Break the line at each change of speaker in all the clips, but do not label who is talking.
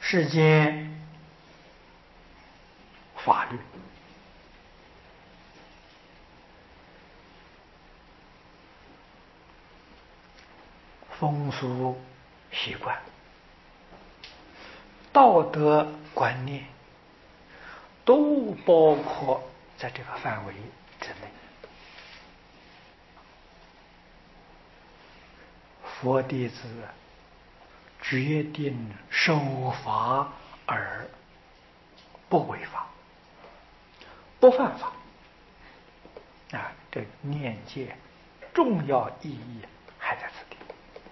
世间法律，风俗习惯、道德观念，都包括在这个范围之内。佛弟子决定守法而不违法，不犯法啊！这念戒重要意义还在此地。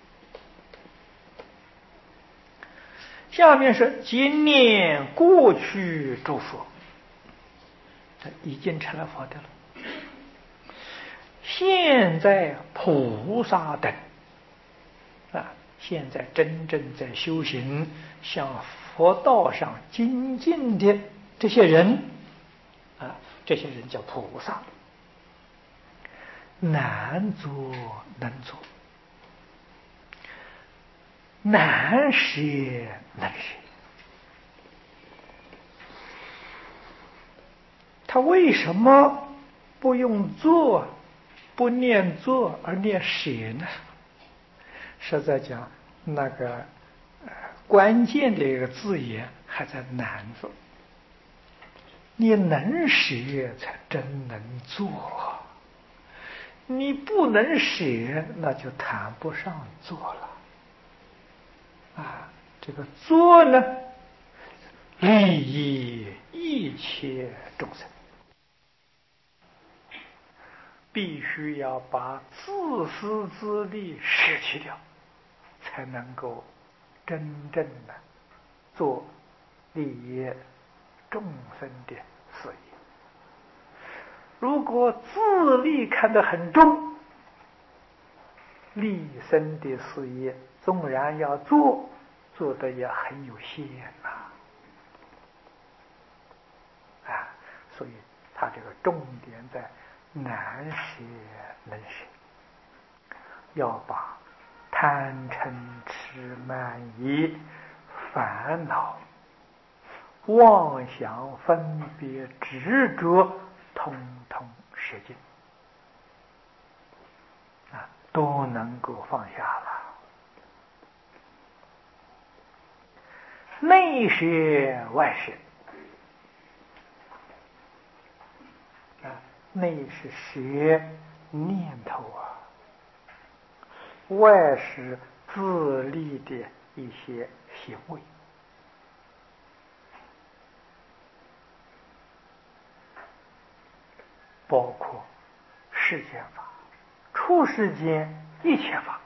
下面是今念过去诸佛，这已经成了佛的了。现在菩萨等啊，现在真正在修行向佛道上精进的这些人啊，这些人叫菩萨，难做能做，难舍能舍。他为什么不用做，不念做而念舍呢？实在讲，那个关键的一个字眼还在难字。你能舍才真能做，你不能舍，那就谈不上做了。啊，这个做呢，利益一切众生，必须要把自私自利舍弃掉，才能够真正的做利益众生的事业。如果自利看得很重，利生的事业纵然要做，做的也很有限呐。啊，所以他这个重点在难舍能舍，要把贪嗔痴慢疑、烦恼、妄想分别执着统统舍尽啊，都能够放下了。内舍外舍啊，内是舍念头啊，外是自利的一些行为。包括世间法、出世间一切法，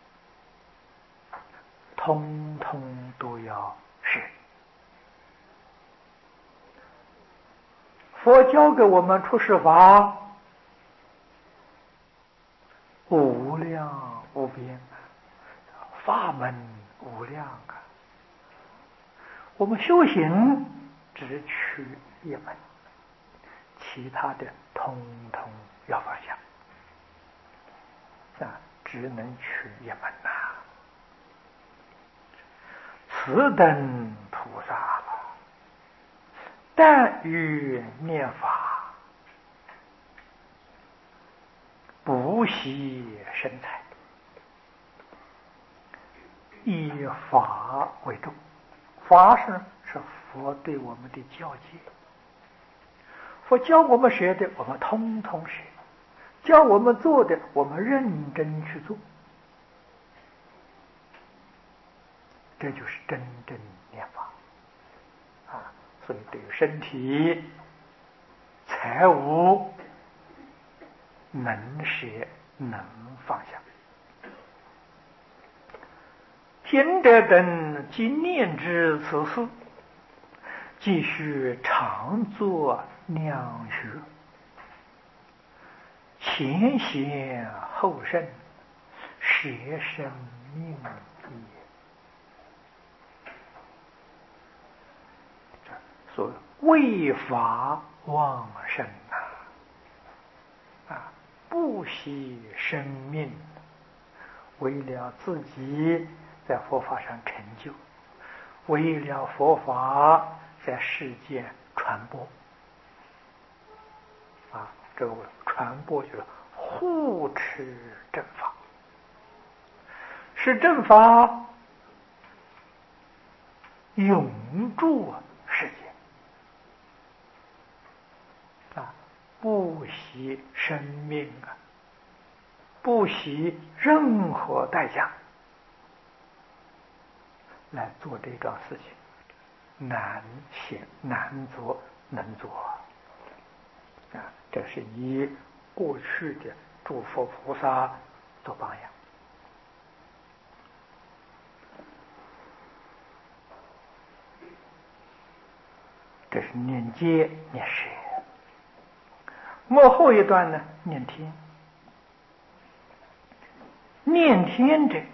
通通都要舍。佛教给我们出世法无量无边，法门无量啊！我们修行只取一门，其他的通通要放下啊，只能取一门呐。此等菩萨了，但欲念法，不惜身财，以法为重。法是佛对我们的教诫，佛教我们学的，我们通通学；教我们做的，我们认真去做。这就是真正念法啊！所以对于身体、财物能舍能放下。行者等即念之此事，继续常作量学，前贤后圣，舍生命也。所谓为法忘身啊，不惜生命，为了自己在佛法上成就， 为了佛法在世间传播啊，这个传播就是护持正法，使正法永驻世间啊，不惜生命啊，不惜任何代价来做这桩事情，难行难做，能做啊！这是以过去的诸佛菩萨做榜样。这是念戒念舍。末后一段呢，念天。念天者，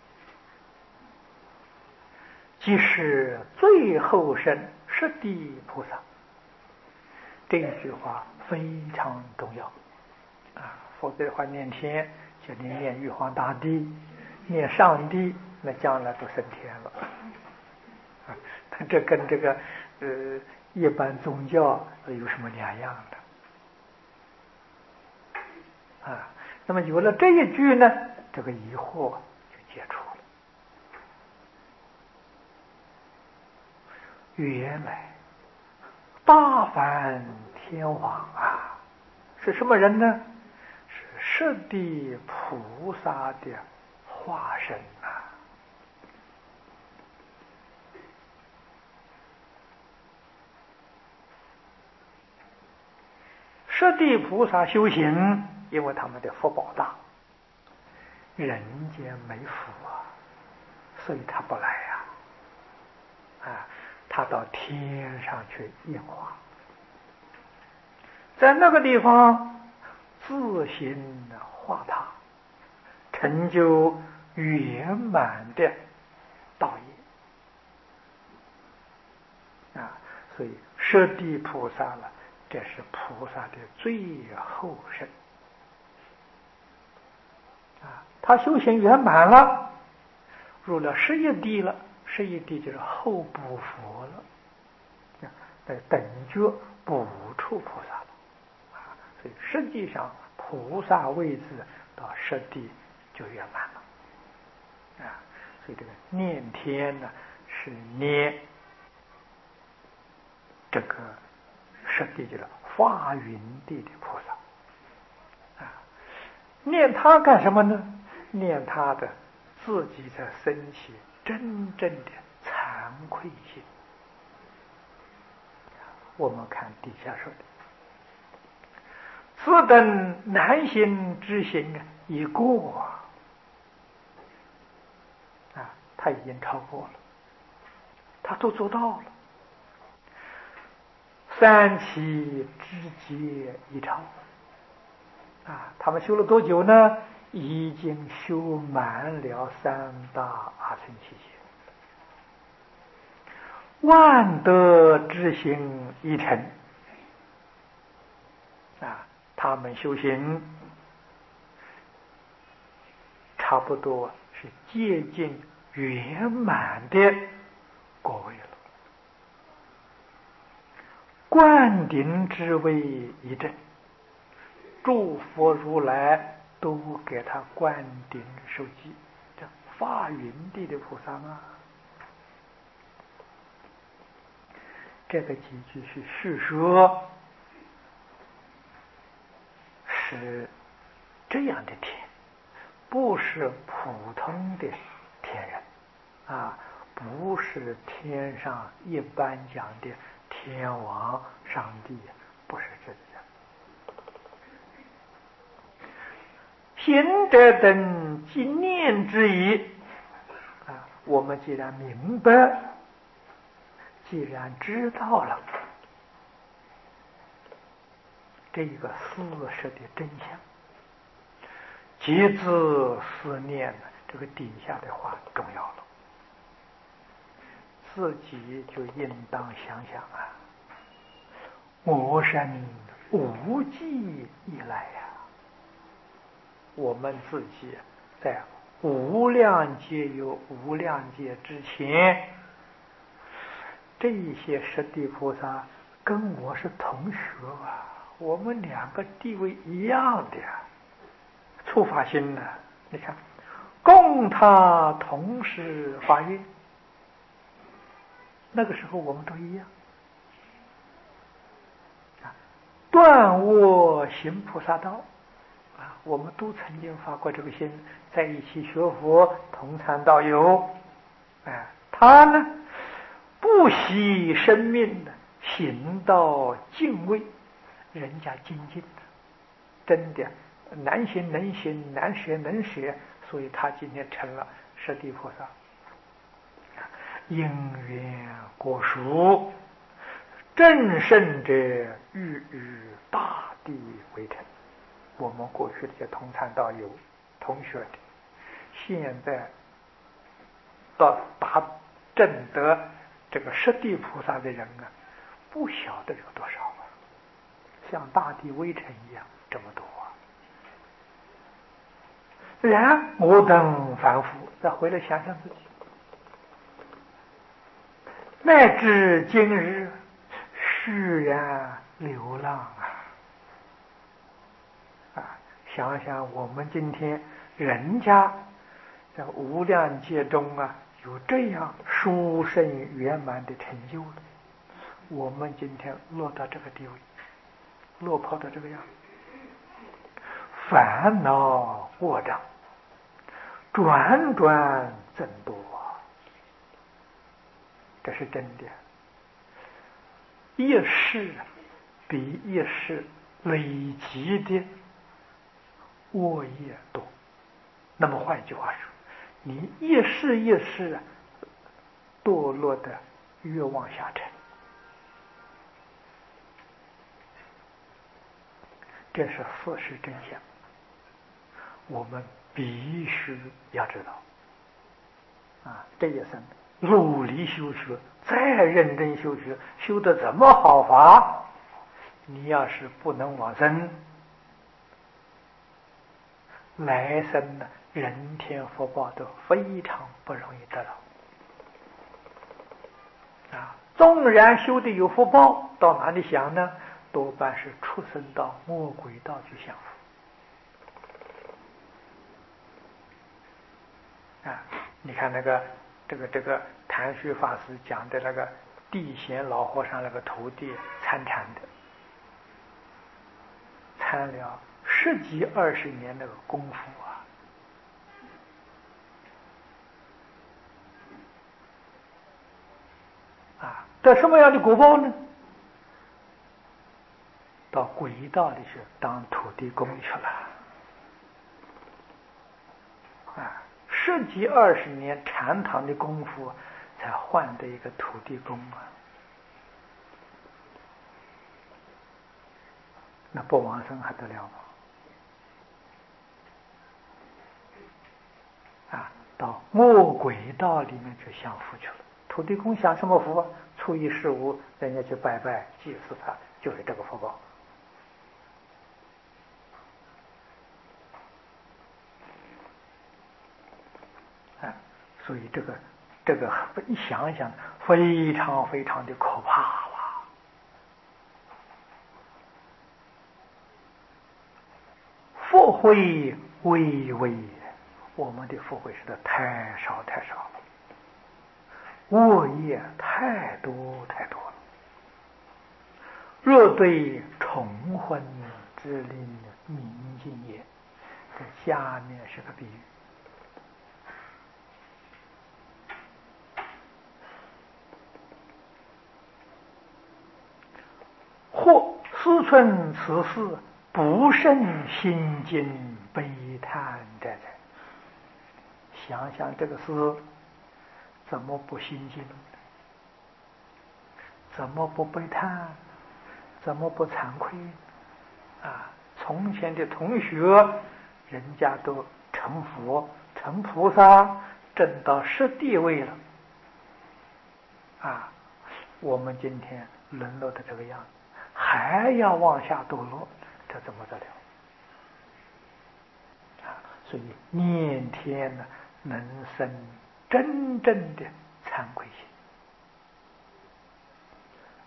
即是最后生十地菩萨。这一句话非常重要啊！否则的话，念天就念玉皇大帝、念上帝，那将来都升天了啊！这跟这个一般宗教有什么两样的啊？那么有了这一句呢，这个疑惑就解除了。原来大梵天王啊，是什么人呢？是十地菩萨的化身啊！十地菩萨修行，因为他们的福报大，人间没福啊，所以他不来呀，他到天上去应化，在那个地方自行化他，成就圆满的道业啊！所以十地菩萨了，这是菩萨的最后生啊！他修行圆满了，入了十一地了，十一地就是后补佛了，在等觉补处菩萨了啊！所以实际上菩萨位置到十地就圆满了啊！所以这个念天呢，是念这个十地就是化云地的菩萨啊！念他干什么呢？念他的自己才升起真正的惭愧心。我们看底下说的：“此等难行之行已过啊，他已经超过了，他都做到了。三期之劫已超啊，他们修了多久呢？已经修满了三大阿僧祇劫。万德之行已成啊，他们修行差不多是接近圆满的果位了。灌顶之位一正，诸佛如来都给他灌顶受记，这发云地的菩萨啊。这个几句是叙说，是这样的天，不是普通的天人啊，不是天上一般讲的天王上帝，不是这样。行者等即念之矣啊！我们既然明白，既然知道了这个事实的真相，皆自思念，这个底下的话重要了，自己就应当想想啊，我生无记以来呀，我们自己在无量劫有无量劫之前， 这一些十地菩萨跟我是同学啊，我们两个地位一样的呀。初发心呢，你看，共他同时发愿，那个时候我们都一样。断我行菩萨道啊，我们都曾经发过这个心，在一起学佛，同参道友。他呢，不惜生命的行道敬畏，人家精进的，真的难行能行，难学能学，所以他今天成了十地菩萨。因缘果熟，正圣者欲与大地为城。我们过去的这些同参道友、同学的，现在到达证得这个十地菩萨的人啊，不晓得有多少啊，像大地微尘一样这么多啊。然我等凡夫，再回来想想自己，乃至今日释然流浪想想我们今天人家在无量界中啊，有这样殊胜圆满的成就了，我们今天落到这个地位，落魄到这个样，烦恼过障，转转增多，这是真的。一世比一世累积的恶业多。那么换一句话说，你一世一世堕落的越往下沉，这是事实真相，我们必须要知道这一生努力修学，再认真修学，修得怎么好法，你要是不能往生，来生呢，人天福报都非常不容易得到纵然修的有福报，到哪里想呢？多半是畜生道、魔鬼道去享福你看那个这个谭旭法师讲的那个地贤老和尚那个徒弟参禅的，参了10几20年那个功夫得什么样的果报呢？到鬼道里去当土地公去了10几20年禅堂的功夫才换得一个土地公那不往生还得了吗？到魔鬼道里面去享福去了。土地公享什么福初一十五人家去拜拜祭祀他，就是这个福报所以这个一想一想，非常非常的可怕了。福慧微微，我们的福慧实在太少太少了，恶业太多太多了。若对重昏之灵明镜也，这下面是个比喻。或思忖此事，不胜心惊悲叹者，想想这个事怎么不心惊，怎么不悲叹，怎么不惭愧从前的同学人家都成佛成菩萨，证到十地位了我们今天沦落的这个样子，还要往下堕落，这怎么得了所以念天呢，能生真正的惭愧心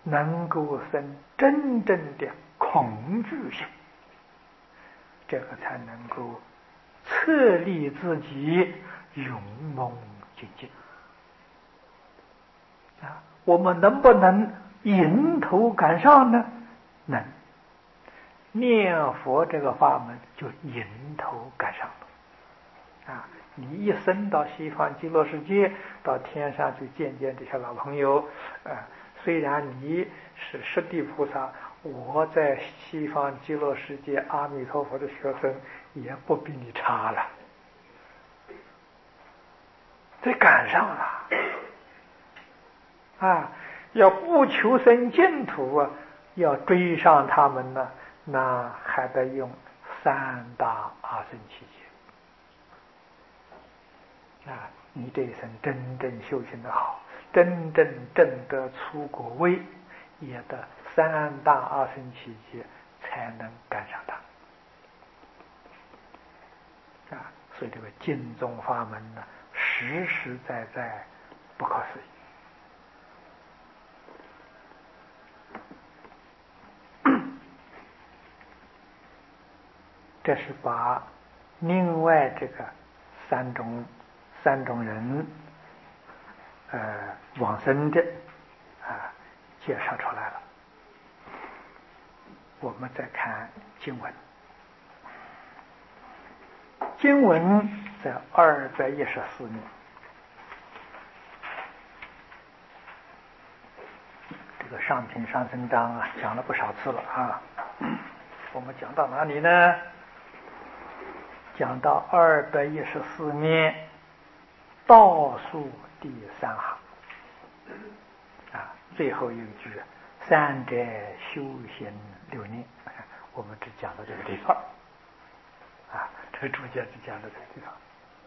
能够生真正的恐惧心，这个才能够策立自己勇猛精进啊！我们能不能迎头赶上呢？能。念佛这个法门就迎头赶上了啊！你一生到西方极乐世界，到天上去见见这些老朋友虽然你是十地菩萨，我在西方极乐世界阿弥陀佛的学生也不比你差了，得赶上了啊！要不求生净土啊，要追上他们呢，那还得用三大阿僧祇劫啊！你这一生真正修行的好，真正证得出果位，也得三大阿僧祇劫才能赶上他啊！所以这个净宗法门呢，实实在在不可思议。这是把另外这个三种人往生的介绍出来了。我们再看经文，经文在214年，这个上品上生章讲了不少次了啊。我们讲到哪里呢？讲到214面倒数第3行最后一句三者修行6年，我们只讲到这个地方这个注解只讲到这个地方。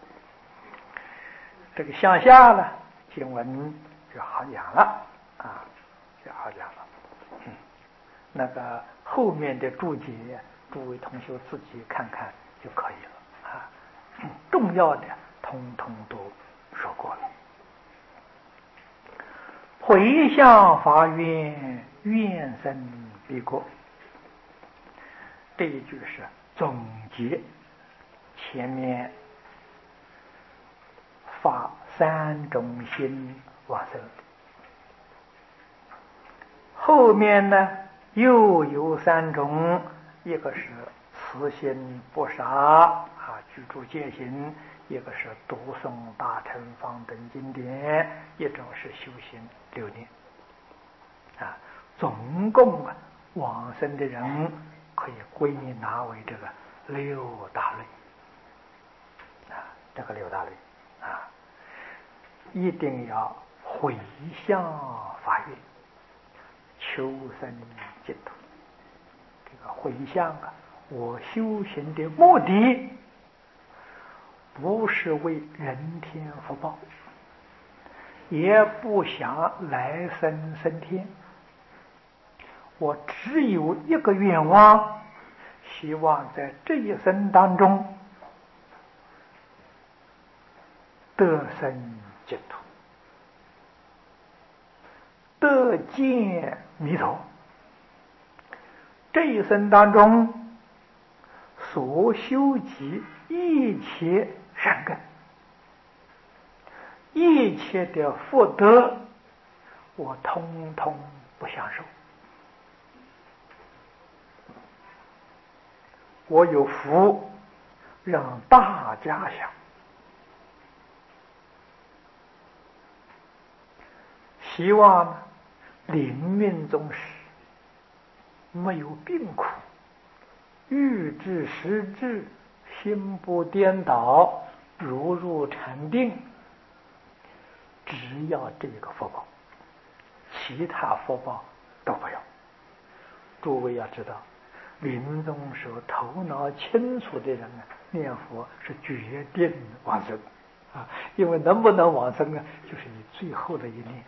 这个向下呢，经文就好讲了就好讲了。那个后面的注解，诸位同学自己看看就可以了重要的通通都说过了。回向发愿，愿生彼国，这一句是总结前面发3种心往生，后面呢又有3种，一个是慈心不杀居住戒行，一个是读诵大乘方等经典，一种是修行6年总共往生的人可以归纳为这个6大类这个6大类一定要回向发愿，求生净土。这个回向我修行的目的不是为人天福报，也不想来生升天，我只有一个愿望，希望在这一生当中得生净土，得见弥陀。这一生当中所修集一切善根，一切的福德，我通通不享受。我有福让大家享，希望临命终时没有病苦，欲知时至，心不颠倒，如入禅定，只要这个福报，其他福报都不要。诸位要知道，临终时候头脑清楚的人念佛是决定往生因为能不能往生就是你最后的一念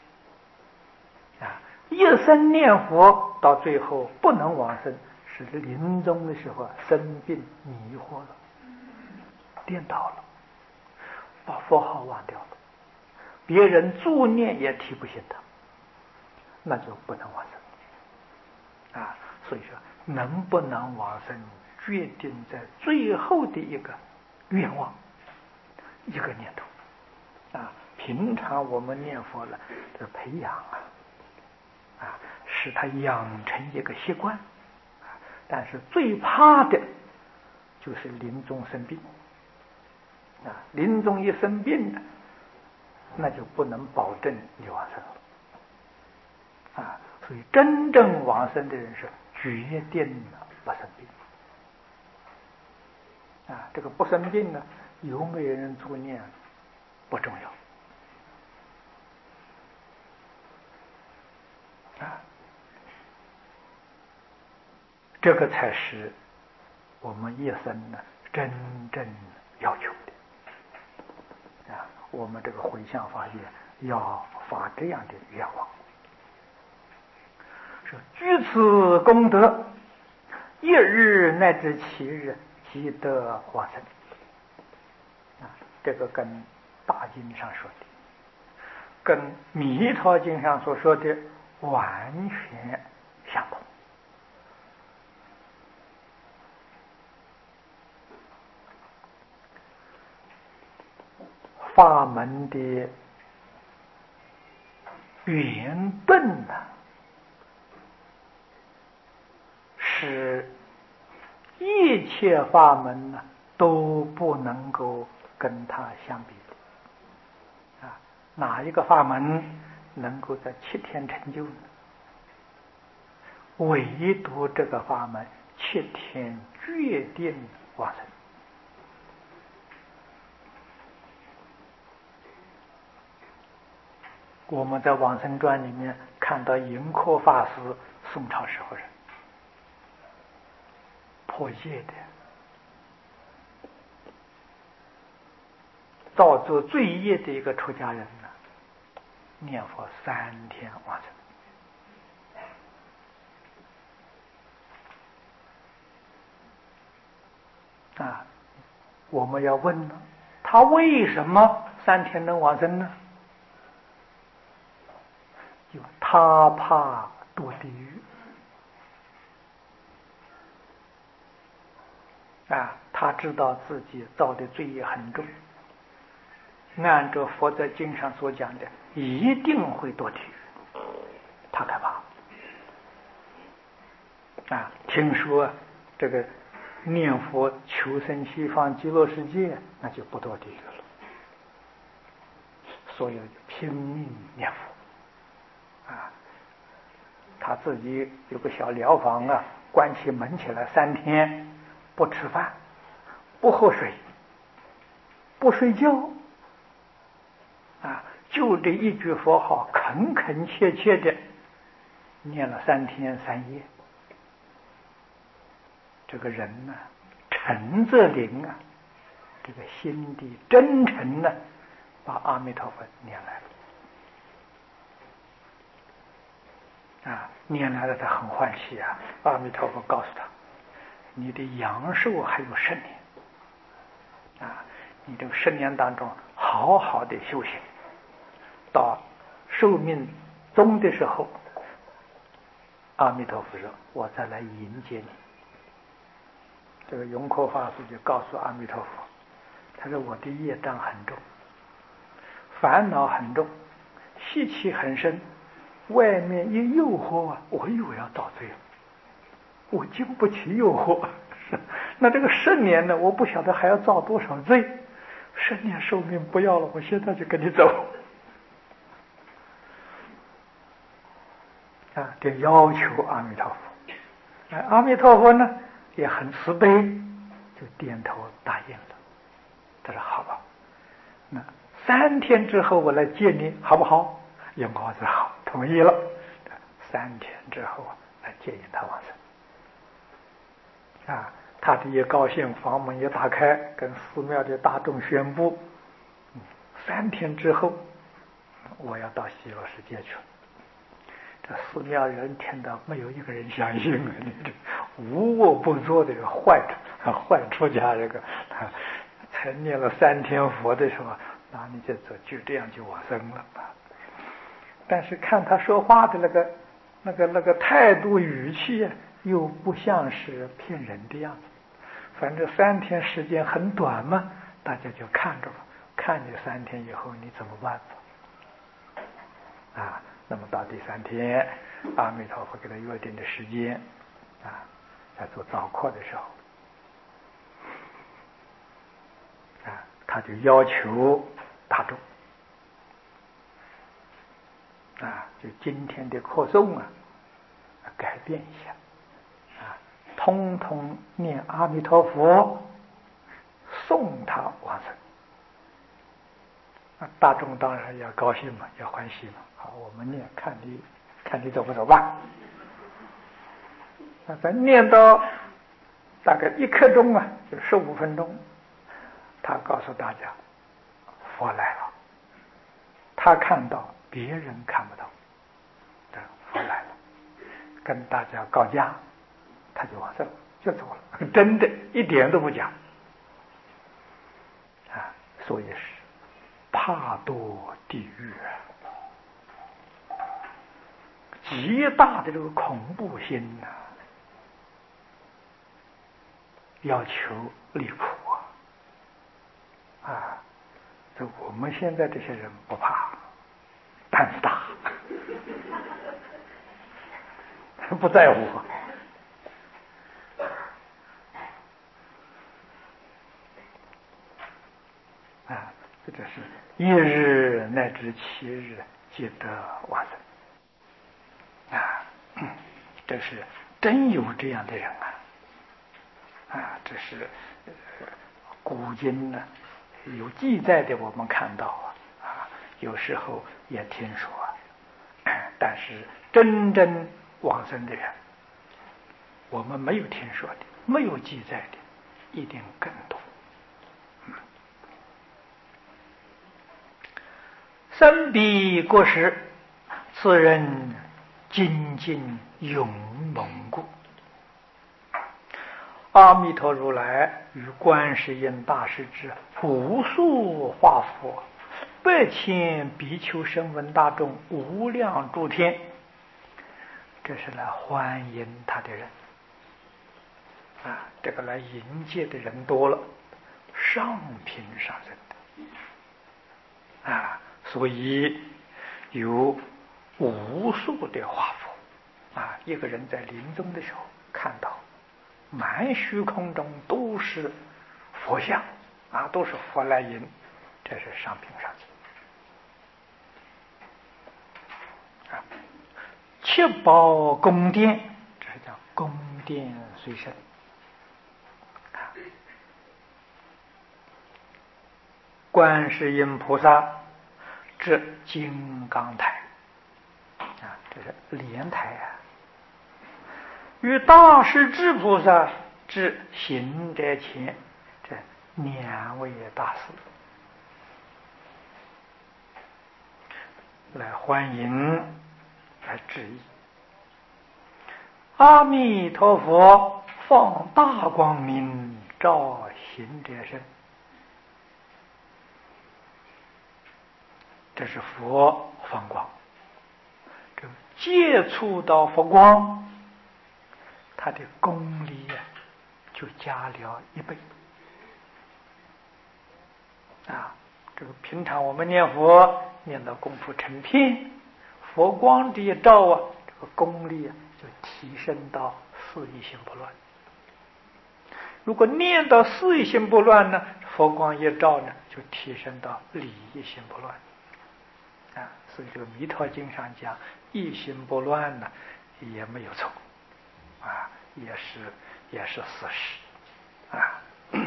一生念佛到最后不能往生，是临终的时候生病迷惑了，颠倒了，把佛号忘掉了，别人助念也提不醒他那就不能往生啊。所以说，能不能往生，决定在最后的一个愿望，一个念头啊。平常我们念佛了，这培养使他养成一个习惯但是最怕的就是临终生病临终一生病呢，那就不能保证你往生了所以真正往生的人是决定不生病这个不生病呢，有没有人助念不重要这个才是我们一生呢真正要求的我们这个回向法业要发这样的愿望，说具此功德，一日乃至7日即得往生这个跟大经上说的，跟弥陀经上所说的完全相同法门的原本是一切法门都不能够跟它相比的哪一个法门能够在7天成就呢？唯独这个法门7天决定往生我们在《往生传》里面看到盈科法师，宋朝时候人，破戒的，造作罪业的一个出家人念佛3天往生我们要问呢，他为什么3天能往生呢？就他怕堕地狱他知道自己造的罪业很重，按照佛在经上所讲的，一定会堕地狱，他害怕听说这个念佛求生西方极乐世界，那就不堕地狱了，所以拼命念佛他自己有个小疗房关起门起来3天，不吃饭，不喝水，不睡觉就这一句佛号，恳恳切切的念了3天3夜。这个人诚则灵这个心地真诚把阿弥陀佛念来了念来了，他很欢喜阿弥陀佛告诉他，你的阳寿还有10年你这个10年当中好好的修行，到寿命终的时候，阿弥陀佛说我再来迎接你。这个永科法师就告诉阿弥陀佛，他说我的业障很重，烦恼很重，习气很深，外面一诱惑我又要造罪了，我经不起诱惑那这个10年呢，我不晓得还要造多少罪，10年寿命不要了，我现在就跟你走这要求阿弥陀佛阿弥陀佛呢也很慈悲，就点头答应了。他说好吧，那3天之后我来接你好不好？永科说好，同意了。3天之后来接引他往生他的也高兴，房门也打开，跟寺庙的大众宣布3天之后我要到极乐世界去了。这寺庙人听到没有一个人相信你这无恶不作的坏出家，这个才念了3天佛的时候，那你就这样就往生了但是看他说话的那个态度语气又不像是骗人的样子。反正3天时间很短嘛，大家就看着吧，看你3天以后你怎么办啊？那么到第3天，阿弥陀佛给他约定的时间啊，在做早课的时候啊，他就要求大众啊，就今天的课诵啊，改变一下啊，通通念阿弥陀佛，送他往生。大众当然要高兴嘛，要欢喜嘛。好，我们念，看你走不走吧。咱念到大概1刻钟啊，就15分钟，他告诉大家，佛来了。他看到，别人看不到，佛来了，跟大家告假，他就往生，就走了，真的一点都不假啊！所以是怕堕地狱啊，极大的这个恐怖心呐，要求离苦啊！这我们现在这些人不怕，胆子大，不在乎啊！这是1日乃至7日皆得往生啊！这是真有这样的人啊！这是古今呢有记载的，我们看到啊，有时候也听说，但是真正往生的人，我们没有听说的，没有记载的，一定更多。生彼国时，此人精进勇猛故。阿弥陀如来与观世音大士之无数化佛，100千比丘声闻大众，无量诸天，这是来欢迎他的人啊！这个来迎接的人多了，上品上人的啊，所以有无数的化佛啊！一个人在临终的时候看到满虚空中都是佛像啊，都是佛来迎，这是上品上人啊。7宝宫殿，这是叫宫殿随身啊。观世音菩萨至金刚台啊，这是莲台啊。与大势至菩萨至行者前，这2位大士来欢迎，来致意。阿弥陀佛放大光明照行者身，这是佛放光，这接触到佛光，他的功力就加了1倍啊！这个平常我们念佛念到功夫成片，佛光这一照啊，这个功力就提升到4意心不乱。如果念到4意心不乱呢，佛光一照呢，就提升到理一心不乱啊！所以这个弥陀经上讲一心不乱呢，也没有错啊，也是事实啊。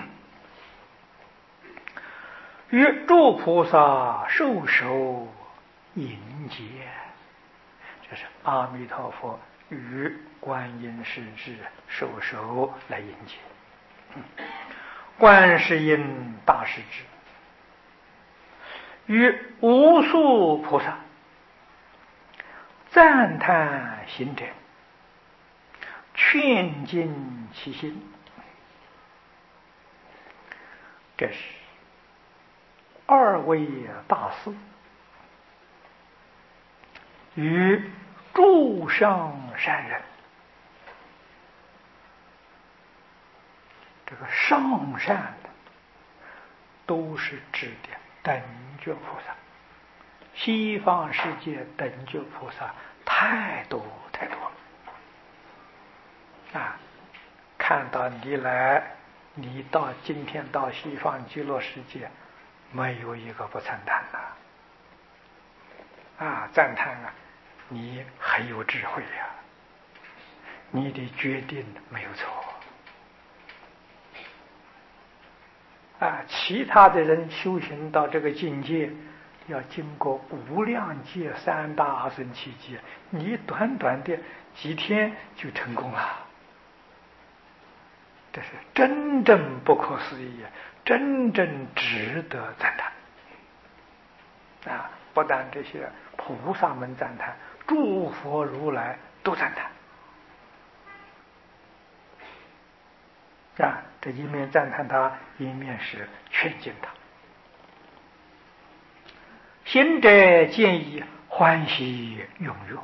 与诸菩萨授手迎接，这是阿弥陀佛与观音世至授手来迎接。观世音大士至，与无数菩萨赞叹行者，劝进其心，这是2位大士与诸上善人。这个上善的都是指的等觉菩萨，西方世界等觉菩萨太多太多了啊！看到你来，你到今天到西方极乐世界，没有一个不赞叹的啊！赞叹啊，你很有智慧呀，你的决定没有错。啊，其他的人修行到这个境界，要经过无量劫三大阿僧祇劫，你短短的几天就成功了，这是真正不可思议，真正值得赞叹。啊，不但这些菩萨们赞叹，诸佛如来都赞叹。啊，这一面赞叹他，一面是劝进他。行者见已，欢喜踊跃。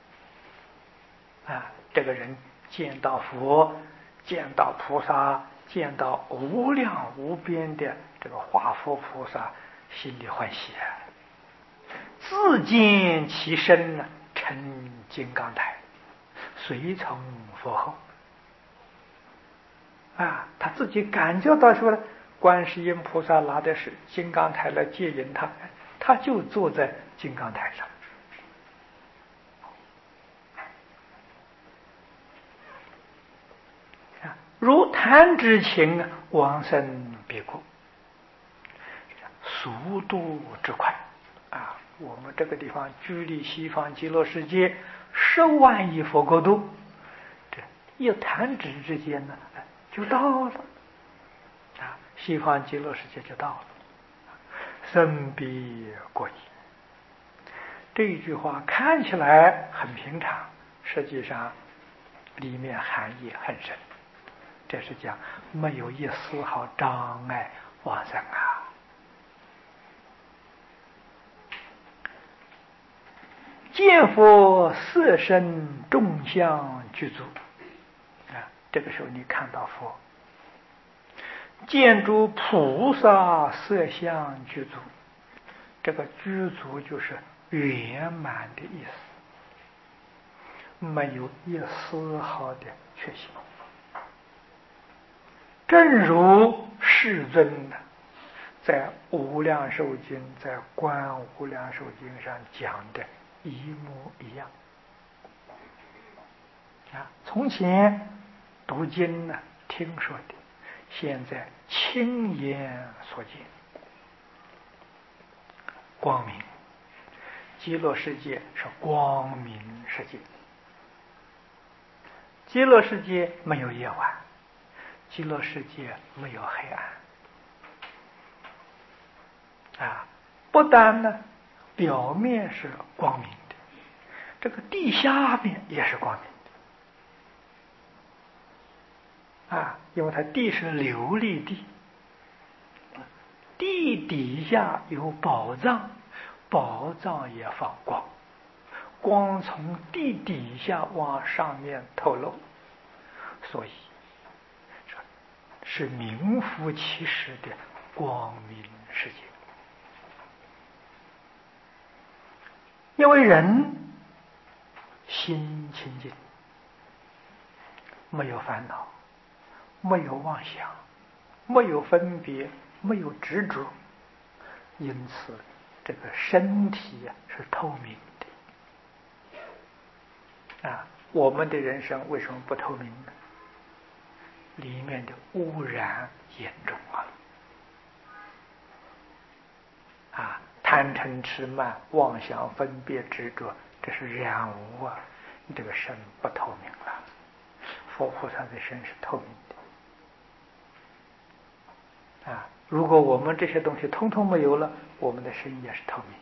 啊，这个人见到佛，见到菩萨，见到无量无边的这个化佛菩萨，心里欢喜啊！自见其身呢，成金刚台，随从佛后。啊，他自己感觉到说了，观世音菩萨拿的是金刚台来接引他，他就坐在金刚台上。啊，如弹指情，往生彼国，速度之快啊！我们这个地方距离西方极乐世界10万亿佛国度，这一弹指之间呢，就到了啊！西方极乐世界就到了，生彼国矣。这一句话看起来很平常，实际上里面含义很深。这是讲没有一丝毫障碍往生啊！见佛色身众相具足啊！这个时候你看到佛，见诸菩萨色相具足，这个具足就是圆满的意思，没有一丝毫的缺陷。正如世尊在无量寿经、在观无量寿经上讲的一模一样啊！从前读经呢，听说的，现在亲眼所见，光明。极乐世界是光明世界，极乐世界没有夜晚，极乐世界没有黑暗啊！不但呢表面是光明的，这个地下面也是光明的啊！因为它地是琉璃地，地底下有宝藏，宝藏也放光，光从地底下往上面透露，所以是名副其实的光明世界。因为人心清净，没有烦恼，没有妄想，没有分别，没有执着，因此这个身体是透明的啊！我们的人生为什么不透明呢？里面的污染严重啊！贪嗔痴慢妄想分别执着，这是染污啊！你这个身不透明了。佛菩萨的身是透明的啊！如果我们这些东西通通没有了，我们的身也是透明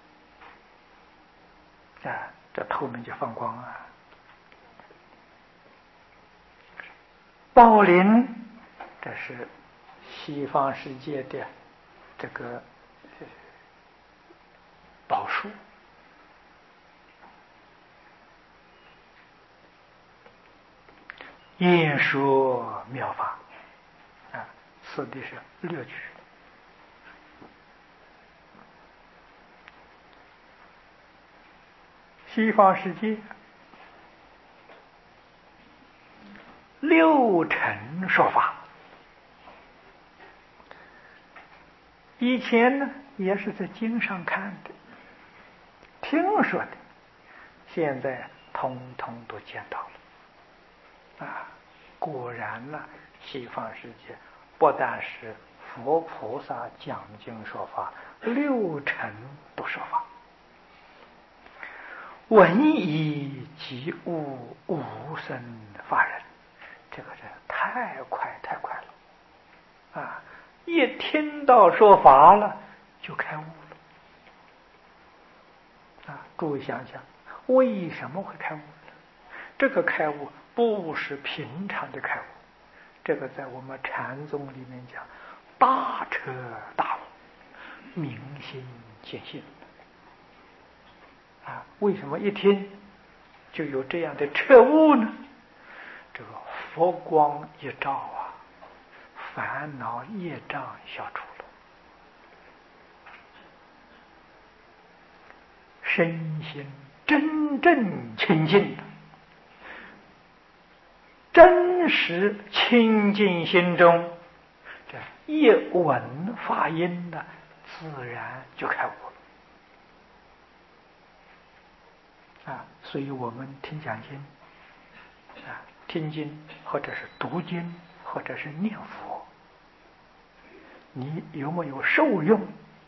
的啊！这透明就放光啊！宝林，这是西方世界的这个宝树演说妙法啊，此地是略举。西方世界六尘说法，以前呢也是在经上看的、听说的，现在通通都见到了啊！果然呢，西方世界不但是佛菩萨讲经说法，六尘都说法。闻已即悟，无生法忍，这个是太快了啊！一听到说法了，就开悟了啊！诸位想想，为什么会开悟呢？这个开悟不是平常的开悟，这个在我们禅宗里面讲，大彻大悟，明心见性。啊，为什么一听就有这样的彻悟呢？这个佛光一照啊，烦恼业障消除了，身心真正清净了，真实清净心中，这一闻法音呢，自然就开悟了。啊，所以我们听讲经啊，听经或者是读经或者是念佛，你有没有受用？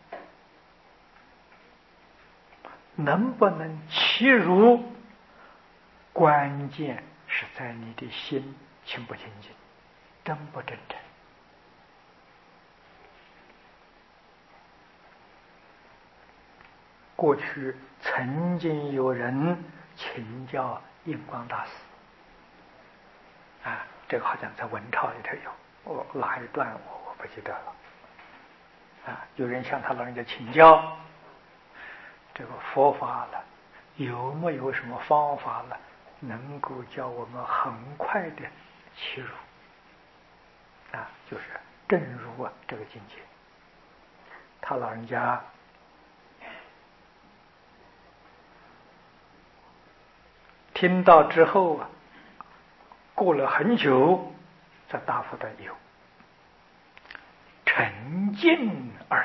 能不能契入？关键是在你的心清不清净，真不真诚。过去曾经有人请教印光大师啊，这个好像在文钞里头有，哪一段我不记得了啊。有人向他老人家请教这个佛法了，有没有什么方法了，能够叫我们很快的契入啊，就是正入这个境界。他老人家听到之后啊，过了很久，才答复的有沉静二字，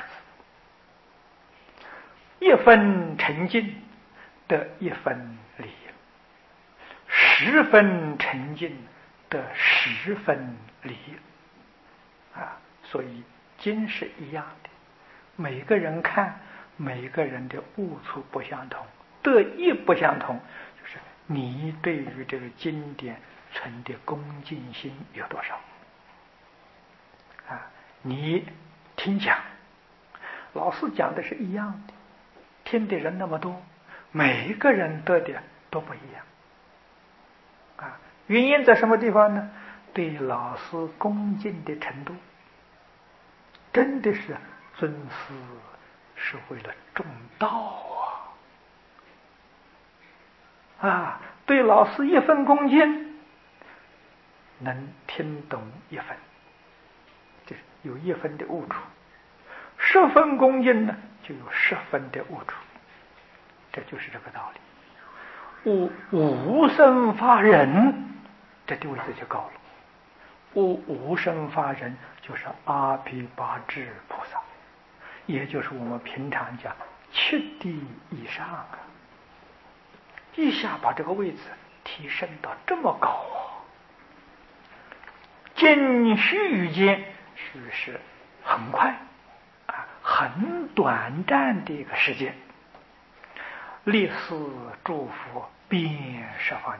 一分沉静得一分理，十分沉静得十分理啊。所以经是一样的，每个人看，每个人的悟处不相同，得意不相同，就是你对于这个经典存的恭敬心有多少啊？你听讲，老师讲的是一样的，听的人那么多，每一个人得的都不一样啊。原因在什么地方呢？对老师恭敬的程度，真的是尊师是为了重道啊！对老师一分恭敬，能听懂一分，就是有一分的悟处；十分恭敬呢，就有十分的悟处。这就是这个道理。无生法忍，这地位置就高了。无生法忍就是阿毗跋致菩萨，也就是我们平常讲七地以上啊，一下把这个位置提升到这么高啊！仅须间是很快啊，很短暂的一个时间，立誓祝福遍十方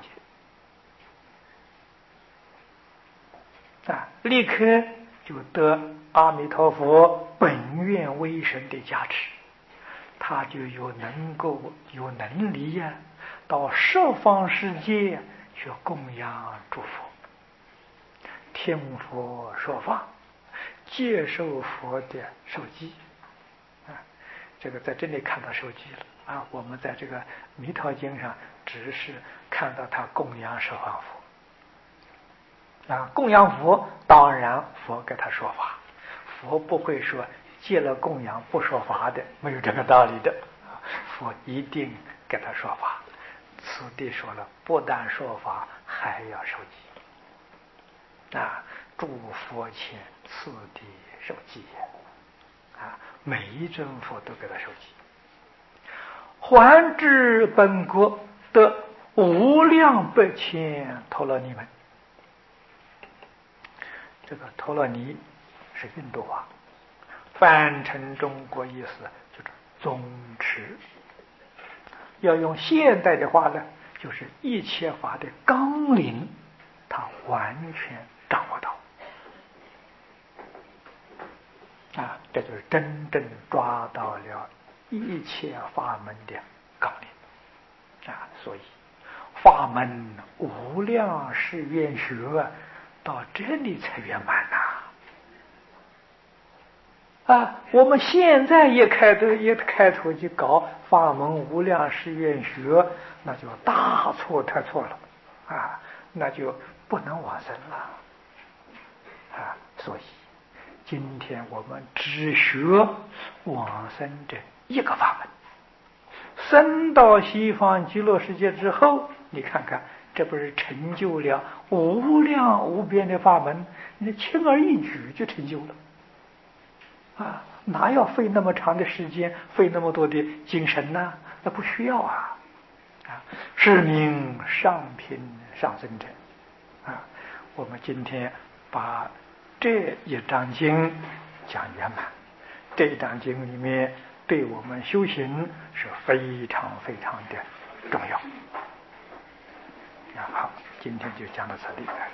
界啊，立刻就得阿弥陀佛本愿威神的加持，他就有能力呀，到十方世界去供养诸佛，听佛说法，接受佛的受记啊。这个在这里看到受记了啊，我们在这个弥陀经上只是看到他供养十方佛供养佛，当然佛给他说法，佛不会说借了供养不说法的，没有这个道理的，佛一定给他说法。此地说了，不但说法，还要受记。诸佛前此地受记每一尊佛都给他受记。还至本国得无量百千陀罗尼门。这个陀罗尼是印度话，翻成中国意思就是宗持。要用现代的话呢，就是一切法的纲领，他完全掌握到。这就是真正抓到了一切法门的纲领所以法门无量誓愿学到这里才圆满我们现在也开头去搞法门无量誓愿学，那就大错特错了那就不能往生了所以今天我们只学往生这一个法门，升到西方极乐世界之后，你看看，这不是成就了无量无边的法门？你轻而易举就成就了哪要费那么长的时间，费那么多的精神呢？那不需要是名上品上生者我们今天把这一章经讲圆满，这一章经里面对我们修行是非常非常的重要好，今天就讲到这里。